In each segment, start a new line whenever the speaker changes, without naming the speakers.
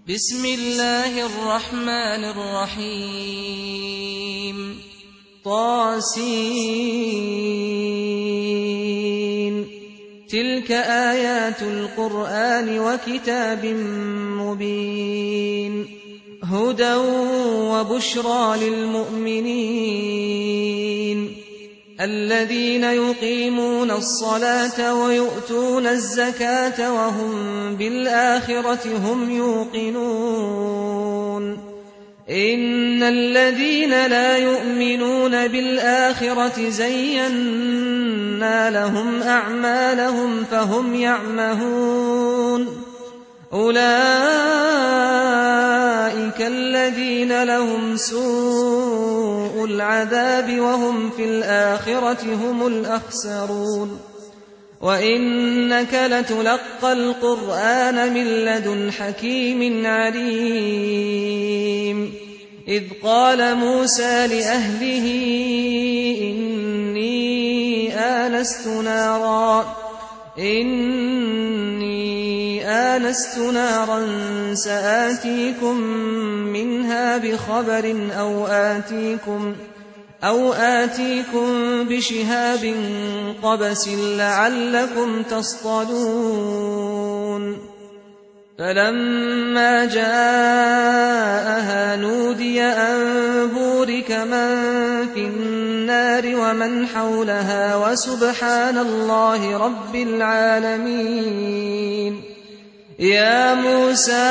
بسم الله الرحمن الرحيم طاسين تلك آيات القرآن وكتاب مبين هدى وبشرى للمؤمنين الذين يقيمون الصلاة ويؤتون الزكاة وهم بالآخرة هم يوقنون إن الذين لا يؤمنون بالآخرة زينا لهم أعمالهم فهم يعمهون أولئك الذين لهم سوء العذاب وهم في الآخرة هم الأخسرون وإنك لتلقى القرآن من لدن حكيم عليم إذ قال موسى لأهله إني آنست نارا سآتيكم منها بخبر أو آتيكم بشهاب قبس لعلكم تصطلون فلما جاءها نودي أن بورك من في النار ومن حولها وسبحان الله رب العالمين يا موسى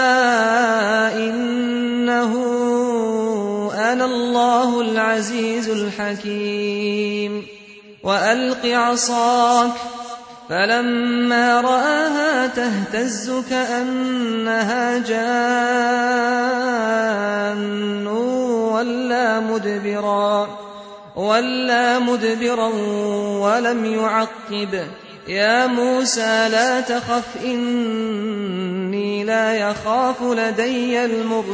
إنه أنا الله العزيز الحكيم وألق عصاك فلما رآها تهتز كأنها جان ولا مدبرا ولم يعقب يا موسى لا تخف إني لا يخاف لدي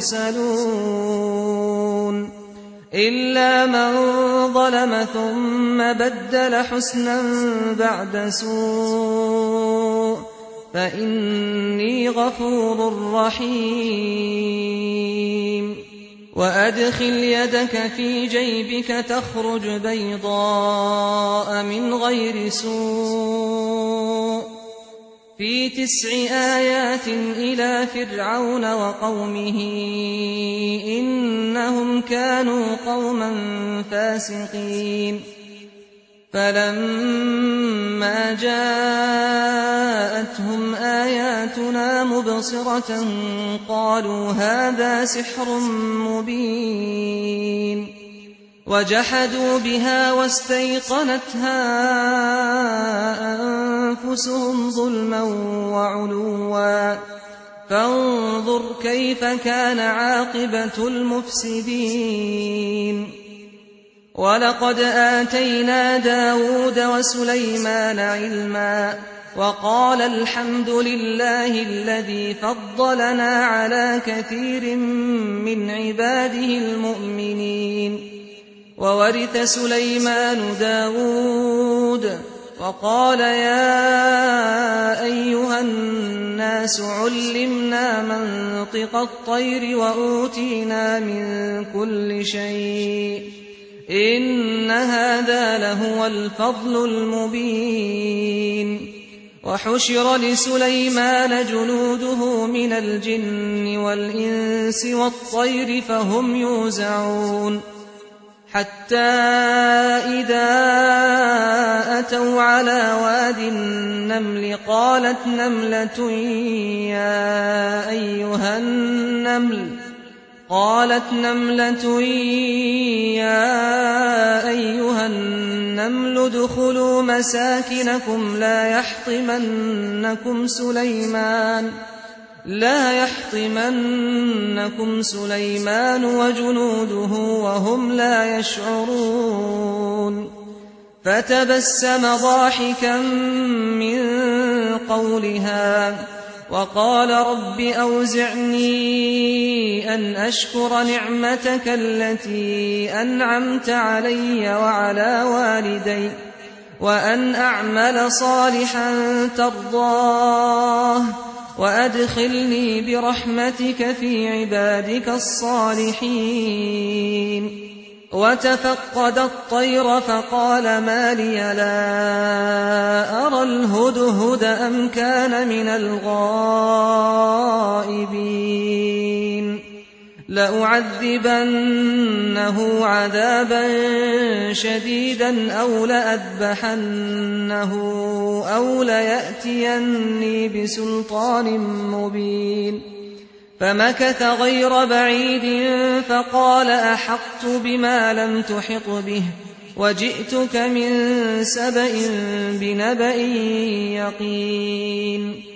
المرسلون إلا من ظلم ثم بدل حسنا بعد سوء فإني غفور رحيم وأدخل يدك في جيبك تخرج بيضاء من غير سوء في 9 آيات إلى فرعون وقومه إنهم كانوا قوما فاسقين فلما جاءتهم آياتنا مبصرة قالوا هذا سحر مبين وجحدوا بها واستيقنتها أنفسهم ظلما وعلوا فانظر كيف كان عاقبة المفسدين ولقد آتينا داود وسليمان علما وقال الحمد لله الذي فضلنا على كثير من عباده المؤمنين وورث سليمان داود وقال يا أيها الناس علمنا منطق الطير وأوتينا من كل شيء إن هذا لهو الفضل المبين وحشر لسليمان جنوده من الجن والإنس والطير فهم يوزعون حتى إذا أتوا على واد النمل قالت نملة يا أيها النمل ادخلوا مساكنكم لا يحطمنكم سليمان وجنوده وهم لا يشعرون فتبسم ضاحكا من قولها وقال رب أوزعني أن أشكر نعمتك التي أنعمت علي وعلى والدي وأن أعمل صالحا ترضاه وأدخلني برحمتك في عبادك الصالحين. وتفقد الطير فقال ما لي لا أرى الهدهد أم كان من الغائبين لأعذبنه عذابا شديدا أو لأذبحنه أو ليأتيني بسلطان مبين. فمكث غير بعيد فقال أحطت بما لم تحط به وجئتك من سبأ بنبأ يقين.